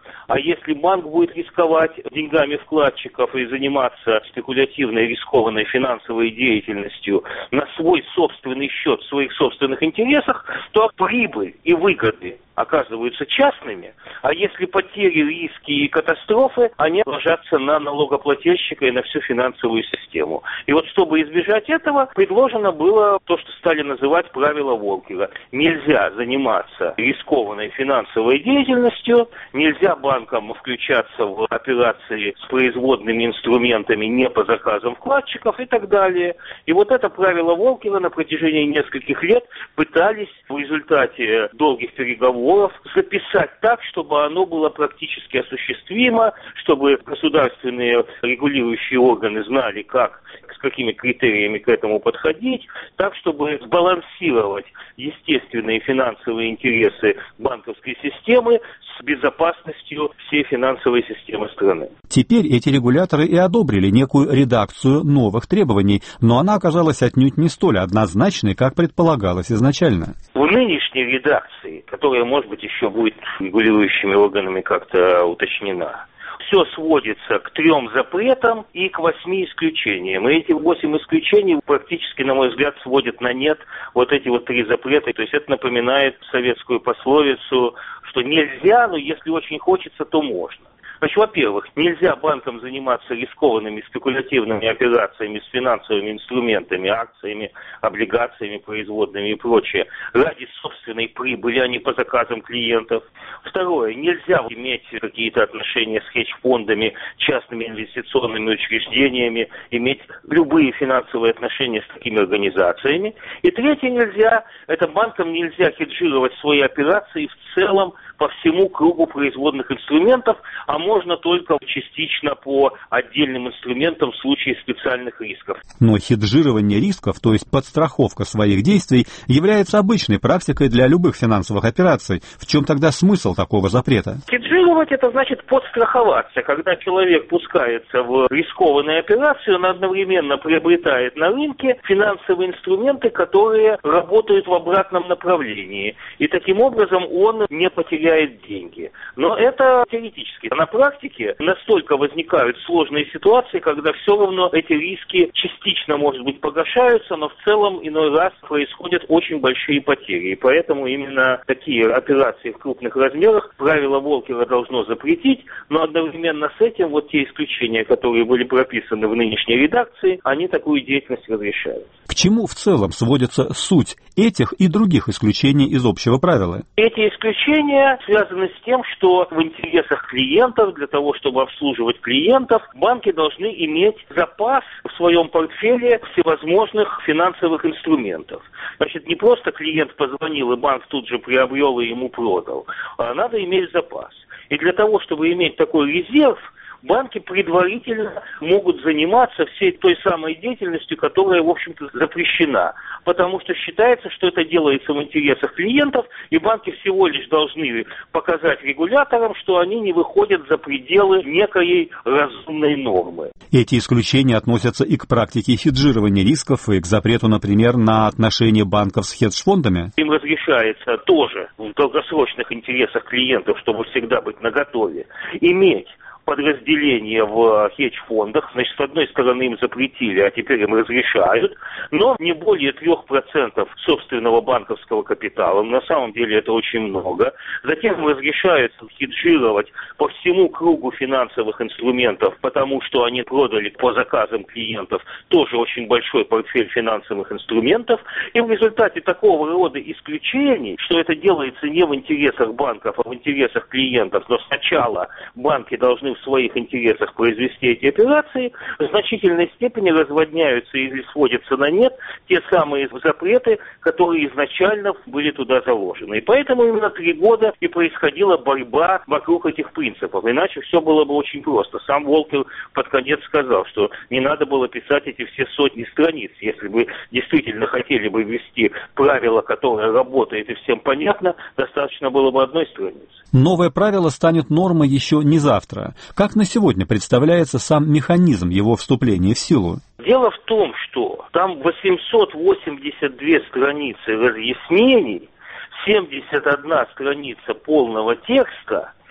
А если банк будет рисковать деньгами вкладчиков и заниматься спекулятивной, рискованной финансовой деятельностью на свой собственный счет, в своих собственных интересах, то прибыль и выгоды оказываются частными, а если потери, риски и катастрофы, они ложатся на налогоплательщика и на всю финансовую систему. И вот чтобы избежать этого, предложено было то, что стали называть правило Волкера. Нельзя заниматься рискованной финансовой деятельностью, нельзя банкам включаться в операции с производными инструментами не по заказам вкладчиков и так далее. И вот это правило Волкера на протяжении нескольких лет пытались в результате долгих переговоров записать так, чтобы оно было практически осуществимо, чтобы государственные регулирующие органы знали, как, с какими критериями к этому подходить, так, чтобы сбалансировать естественные финансовые интересы банковской системы с безопасностью всей финансовой системы страны. Теперь эти регуляторы и одобрили некую редакцию новых требований, но она оказалась отнюдь не столь однозначной, как предполагалось изначально. В нынешней редакции, которая, может быть, еще будет регулирующими органами как-то уточнена, все сводится к трем запретам и к восьми исключениям. И эти восемь исключений практически, на мой взгляд, сводят на нет вот эти вот три запрета. То есть это напоминает советскую пословицу, что нельзя, но если очень хочется, то можно. Значит, во-первых, нельзя банкам заниматься рискованными спекулятивными операциями с финансовыми инструментами, акциями, облигациями, производными и прочее, ради собственной прибыли, а не по заказам клиентов. Второе, нельзя иметь какие-то отношения с хедж-фондами, частными инвестиционными учреждениями, иметь любые финансовые отношения с такими организациями. И третье, нельзя, это банкам нельзя хеджировать свои операции в целом по всему кругу производных инструментов, а можно только частично по отдельным инструментам в случае специальных рисков. Но хеджирование рисков, то есть подстраховка своих действий, является обычной практикой для любых финансовых операций. В чем тогда смысл такого запрета? Хеджировать — это значит подстраховаться. Когда человек пускается в рискованную операцию, он одновременно приобретает на рынке финансовые инструменты, которые работают в обратном направлении. И таким образом он не потеряет деньги. Но это теоретически. На практике настолько возникают сложные ситуации, когда все равно эти риски частично, может быть, погашаются, но в целом иной раз происходят очень большие потери. И поэтому именно такие операции в крупных размерах правило Волкера должно запретить, но одновременно с этим вот те исключения, которые были прописаны в нынешней редакции, они такую деятельность разрешают. К чему в целом сводится суть этих и других исключений из общего правила? Эти исключения связаны с тем, что в интересах клиентов, для того, чтобы обслуживать клиентов, банки должны иметь запас в своем портфеле всевозможных финансовых инструментов. Значит, не просто клиент позвонил, и банк тут же приобрел и ему продал, а надо иметь запас. И для того, чтобы иметь такой резерв, банки предварительно могут заниматься всей той самой деятельностью, которая, в общем-то, запрещена. Потому что считается, что это делается в интересах клиентов, и банки всего лишь должны показать регуляторам, что они не выходят за пределы некой разумной нормы. Эти исключения относятся и к практике хеджирования рисков, и к запрету, например, на отношения банков с хедж-фондами. Им разрешается тоже в долгосрочных интересах клиентов, чтобы всегда быть наготове, иметь подразделения в хедж-фондах. Значит, с одной стороны им запретили, а теперь им разрешают, но не более трех процентов собственного банковского капитала. На самом деле это очень много. Затем им разрешается хеджировать по всему кругу финансовых инструментов, потому что они продали по заказам клиентов тоже очень большой портфель финансовых инструментов. И в результате такого рода исключений, что это делается не в интересах банков, а в интересах клиентов, но сначала банки должны в своих интересах произвести эти операции, в значительной степени разводняются или сводятся на нет те самые запреты, которые изначально были туда заложены. И поэтому именно три года и происходила борьба вокруг этих принципов. Иначе все было бы очень просто. Сам Волкер под конец сказал, что не надо было писать эти все сотни страниц. Если бы действительно хотели бы ввести правило, которое работает и всем понятно, достаточно было бы одной страницы. Новое правило станет нормой еще не завтра. Как на сегодня представляется сам механизм его вступления в силу? Дело в том, что там восемьсот восемьдесят две страницы разъяснений, семьдесят одна страница полного текста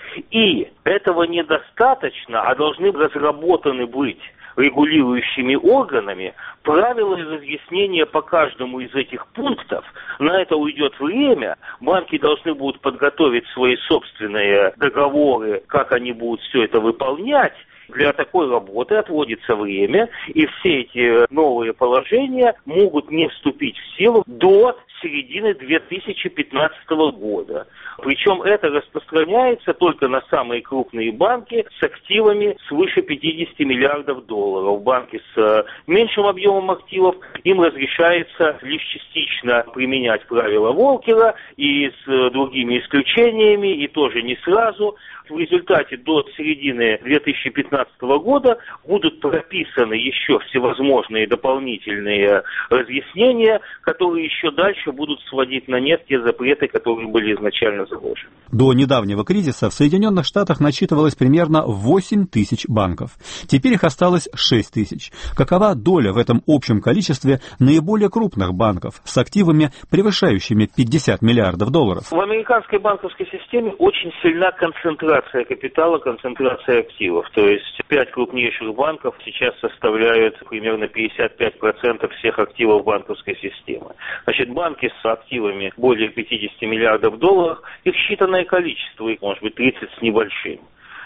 И этого недостаточно, а должны разработаны быть регулирующими органами правила и разъяснения по каждому из этих пунктов. На это уйдет время, банки должны будут подготовить свои собственные договоры, как они будут все это выполнять. Для такой работы отводится время, и все эти новые положения могут не вступить в силу до середины две тысячи пятнадцатого года. Причем это распространяется только на самые крупные банки с активами свыше пятидесяти миллиардов долларов. Банки с меньшим объемом активов, им разрешается лишь частично применять правила Волкера и с другими исключениями, и тоже не сразу. В результате до середины две тысячи пятнадцатого года будут прописаны еще всевозможные дополнительные разъяснения, которые еще дальше будут сводить на нет те запреты, которые были изначально заложены. До недавнего кризиса в Соединенных Штатах насчитывалось примерно восемь тысяч банков. Теперь их осталось шесть тысяч. Какова доля в этом общем количестве наиболее крупных банков с активами, превышающими пятьдесят миллиардов долларов? В американской банковской системе очень сильна концентрация капитала, концентрация активов. То есть пять крупнейших банков сейчас составляют примерно пятьдесят пять процентов всех активов банковской системы. Значит, банки с активами более пятидесяти миллиардов долларов, их считанное количество, их может быть тридцать с небольшим.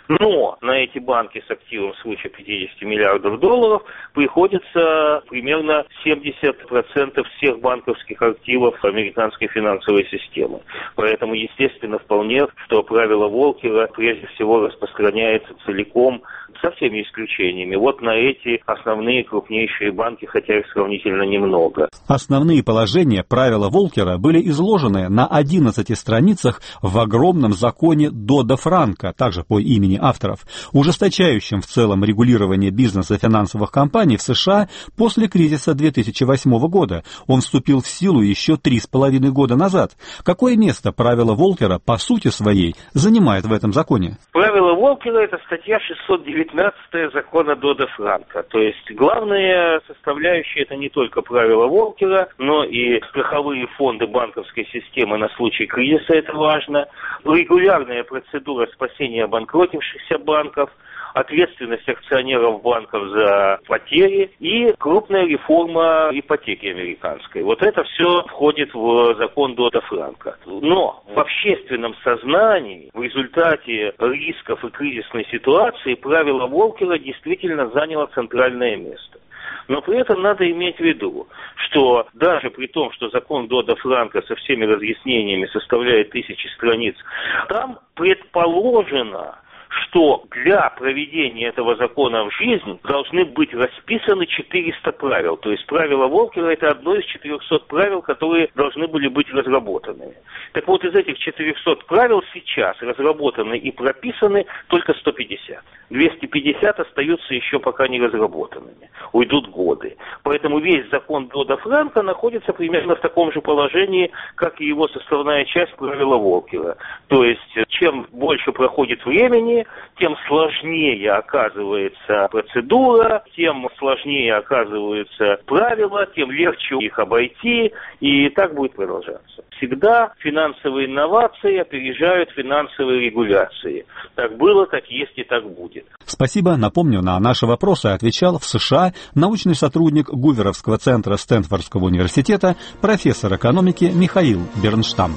Но на эти банки с активом свыше пятидесяти миллиардов долларов приходится примерно семьдесят процентов всех банковских активов американской финансовой системы. Поэтому, естественно, вполне, что правило Волкера прежде всего распространяется целиком, со всеми исключениями, вот на эти основные крупнейшие банки, хотя их сравнительно немного. Основные положения правила Волкера были изложены на одиннадцати страницах в огромном законе Додда-Франка, также по имени авторов, ужесточающем в целом регулирование бизнеса финансовых компаний в США после кризиса две тысячи восьмого года. Он вступил в силу еще три с половиной года назад. Какое место правило Волкера по сути своей занимает в этом законе? Правило Волкера — это статья шестьсот девятнадцать закона Додда-Франка. То есть главная составляющая — это не только правила Волкера, но и страховые фонды банковской системы на случай кризиса, это важно, регулярная процедура спасения обанкротившихся банков, ответственность акционеров банков за потери и крупная реформа ипотеки американской. Вот это все входит в закон Додда-Франка. Но в общественном сознании в результате рисков и кризисной ситуации правило Волкера действительно заняло центральное место. Но при этом надо иметь в виду, что даже при том, что закон Додда-Франка со всеми разъяснениями составляет тысячи страниц, там предположено, что для проведения этого закона в жизнь должны быть расписаны четыреста правил. То есть правила Волкера — это одно из четырехсот правил, которые должны были быть разработаны. Так вот, из этих четырехсот правил сейчас разработаны и прописаны только сто пятьдесят. двести пятьдесят остаются еще пока не разработанными. Уйдут годы. Поэтому весь закон Додда-Франка находится примерно в таком же положении, как и его составная часть правила Волкера. То есть, чем больше проходит времени, тем сложнее оказывается процедура, тем сложнее оказываются правила, тем легче их обойти, и так будет продолжаться. Всегда финансовые инновации опережают финансовые регуляции. Так было, так есть и так будет. Спасибо. Напомню, на наши вопросы отвечал в США научный сотрудник Гуверовского центра Стэнфордского университета, профессор экономики Михаил Бернштам.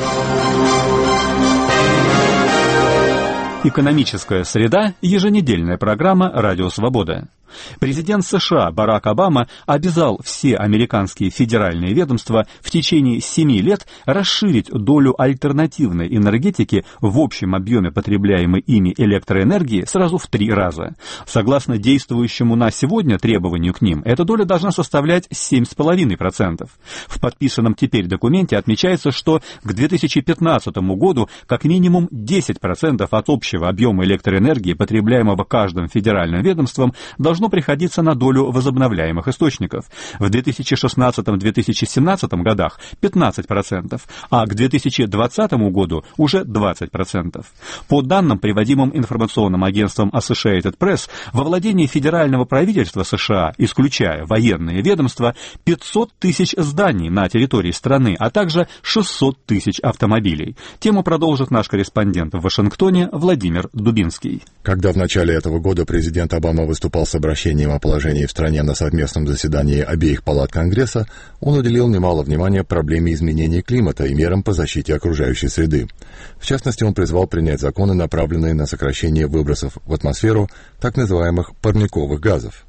Экономическая среда. Еженедельная программа «Радио Свобода». Президент США Барак Обама обязал все американские федеральные ведомства в течение семи лет расширить долю альтернативной энергетики в общем объеме потребляемой ими электроэнергии сразу в три раза. Согласно действующему на сегодня требованию к ним, эта доля должна составлять семь целых пять десятых процента. В подписанном теперь документе отмечается, что к две тысячи пятнадцатому году как минимум десять процентов от общего объема электроэнергии, потребляемого каждым федеральным ведомством, должно должно приходиться на долю возобновляемых источников. В две тысячи шестнадцатом — две тысячи семнадцатом годах пятнадцать процентов, а к две тысячи двадцатому году уже двадцать процентов. По данным, приводимым информационным агентством Associated Press, во владении федерального правительства США, исключая военные ведомства, пятьсот тысяч зданий на территории страны, а также шестьсот тысяч автомобилей. Тему продолжит наш корреспондент в Вашингтоне Владимир Дубинский. Когда в начале этого года президент Обама выступал с обращением о положении в стране на совместном заседании обеих палат Конгресса, он уделил немало внимания проблеме изменения климата и мерам по защите окружающей среды. В частности, он призвал принять законы, направленные на сокращение выбросов в атмосферу так называемых парниковых газов.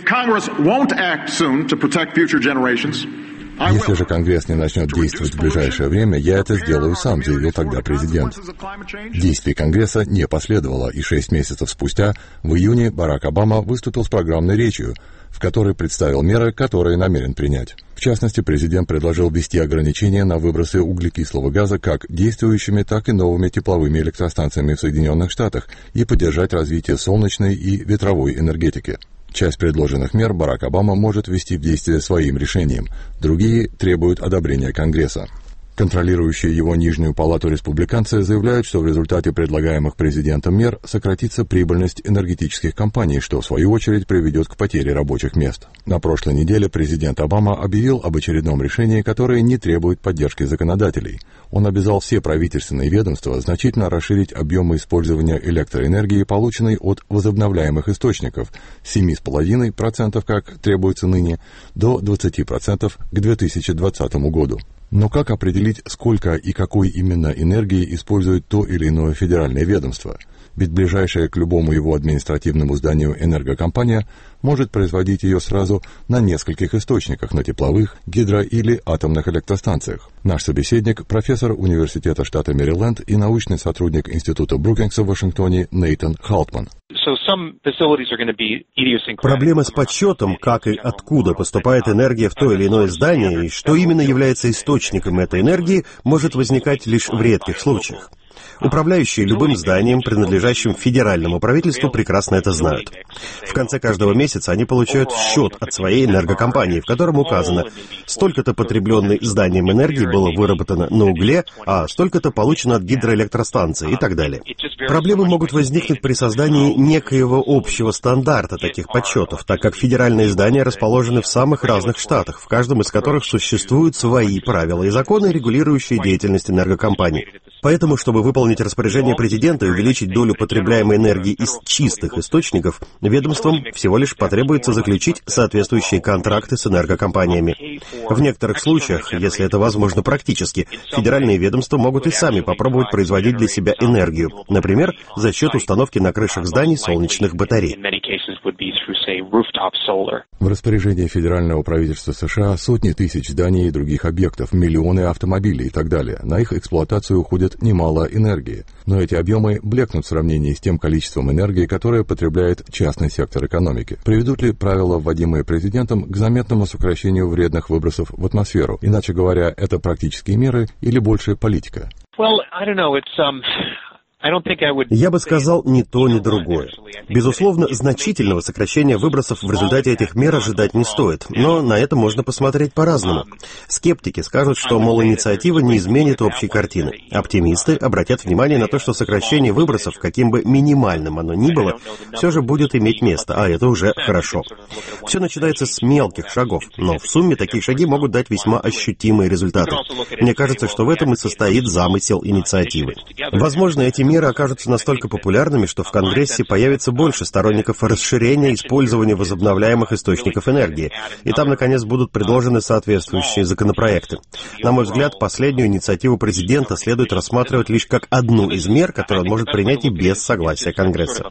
Если же Конгресс не начнет действовать в ближайшее время, я это сделаю сам, заявил тогда президент. Действий Конгресса не последовало, и шесть месяцев спустя, в июне, Барак Обама выступил с программной речью, в которой представил меры, которые намерен принять. В частности, президент предложил ввести ограничения на выбросы углекислого газа как действующими, так и новыми тепловыми электростанциями в Соединенных Штатах и поддержать развитие солнечной и ветровой энергетики. Часть предложенных мер Барак Обама может ввести в действие своим решением, другие требуют одобрения Конгресса. Контролирующие его нижнюю палату республиканцы заявляют, что в результате предлагаемых президентом мер сократится прибыльность энергетических компаний, что в свою очередь приведет к потере рабочих мест. На прошлой неделе президент Обама объявил об очередном решении, которое не требует поддержки законодателей. Он обязал все правительственные ведомства значительно расширить объемы использования электроэнергии, полученной от возобновляемых источников, с семи целых пяти десятых процента, как требуется ныне, до двадцати процентов к две тысячи двадцатому году. Но как определить, сколько и какой именно энергии использует то или иное федеральное ведомство? Ведь ближайшая к любому его административному зданию энергокомпания может производить ее сразу на нескольких источниках, на тепловых, гидро- или атомных электростанциях. Наш собеседник – профессор Университета штата Мэриленд и научный сотрудник Института Брукингса в Вашингтоне Нейтан Халтман. Проблема с подсчетом, как и откуда поступает энергия в то или иное здание, и что именно является источником этой энергии, может возникать лишь в редких случаях. Управляющие любым зданием, принадлежащим федеральному правительству, прекрасно это знают. В конце каждого месяца они получают счет от своей энергокомпании, в котором указано, столько-то потребленной зданием энергии было выработано на угле, а столько-то получено от гидроэлектростанции и так далее. Проблемы могут возникнуть при создании некоего общего стандарта таких подсчетов, так как федеральные здания расположены в самых разных штатах, в каждом из которых существуют свои правила и законы, регулирующие деятельность энергокомпаний. Поэтому, чтобы выполнить распоряжение президента и увеличить долю потребляемой энергии из чистых источников, ведомствам всего лишь потребуется заключить соответствующие контракты с энергокомпаниями. В некоторых случаях, если это возможно практически, федеральные ведомства могут и сами попробовать производить для себя энергию, например, за счет установки на крышах зданий солнечных батарей. В распоряжении федерального правительства США сотни тысяч зданий и других объектов, миллионы автомобилей и так далее. На их эксплуатацию уходит немало энергии. Но эти объемы блекнут в сравнении с тем количеством энергии, которое потребляет частный сектор экономики. Приведут ли правила, вводимые президентом, к заметному сокращению вредных выбросов в атмосферу? Иначе говоря, это практические меры или больше политика? Я бы сказал ни то, ни другое. Безусловно, значительного сокращения выбросов в результате этих мер ожидать не стоит, но на это можно посмотреть по-разному. Скептики скажут, что, мол, инициатива не изменит общей картины. Оптимисты обратят внимание на то, что сокращение выбросов, каким бы минимальным оно ни было, все же будет иметь место, а это уже хорошо. Все начинается с мелких шагов, но в сумме такие шаги могут дать весьма ощутимые результаты. Мне кажется, что в этом и состоит замысел инициативы. Возможно, эти меры окажутся настолько популярными, что в Конгрессе появится больше сторонников расширения использования возобновляемых источников энергии, и там, наконец, будут предложены соответствующие законопроекты. На мой взгляд, последнюю инициативу президента следует рассматривать лишь как одну из мер, которую он может принять и без согласия Конгресса.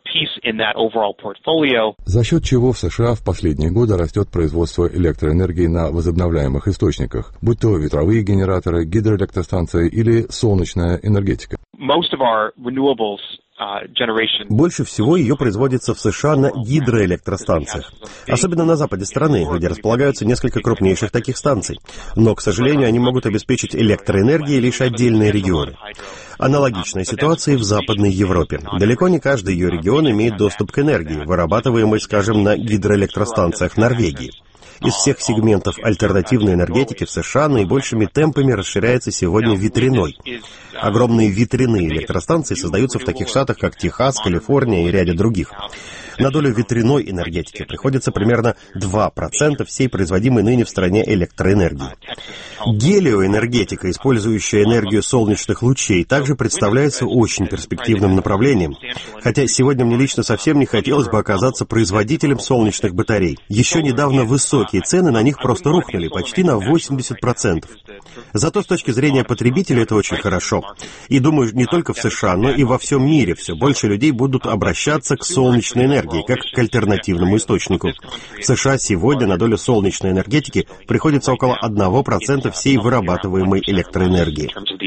За счет чего в США в последние годы растет производство электроэнергии на возобновляемых источниках, будь то ветровые генераторы, гидроэлектростанции или солнечная энергетика? Больше всего ее производится в США на гидроэлектростанциях, особенно на западе страны, где располагаются несколько крупнейших таких станций. Но, к сожалению, они могут обеспечить электроэнергией лишь отдельные регионы. Аналогичная ситуация и в Западной Европе. Далеко не каждый ее регион имеет доступ к энергии, вырабатываемой, скажем, на гидроэлектростанциях Норвегии. Из всех сегментов альтернативной энергетики в США наибольшими темпами расширяется сегодня ветряной. Огромные ветряные электростанции создаются в таких штатах, как Техас, Калифорния и ряде других. На долю ветряной энергетики приходится примерно два процента всей производимой ныне в стране электроэнергии. Гелиоэнергетика, использующая энергию солнечных лучей, также представляется очень перспективным направлением. Хотя сегодня мне лично совсем не хотелось бы оказаться производителем солнечных батарей. Еще недавно высокие цены на них просто рухнули, почти на восемьдесят процентов. Зато с точки зрения потребителя это очень хорошо. И думаю, не только в США, но и во всем мире все больше людей будут обращаться к солнечной энергии, как к альтернативному источнику. В США сегодня на долю солнечной энергетики приходится около одного процента всей вырабатываемой электроэнергии.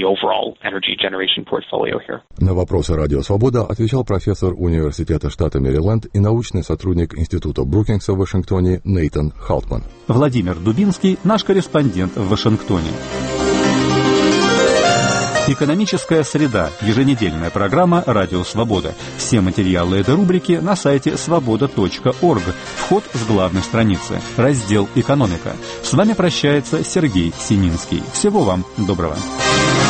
На вопросы «Радио Свобода» отвечал профессор Университета штата Мэриленд и научный сотрудник Института Брукингса в Вашингтоне Нейтан Халтман. Владимир Дубинский, наш корреспондент в Вашингтоне. Экономическая среда. Еженедельная программа «Радио Свобода». Все материалы этой рубрики на сайте свобода точка орг. Вход с главной страницы. Раздел «Экономика». С вами прощается Сергей Сининский. Всего вам доброго.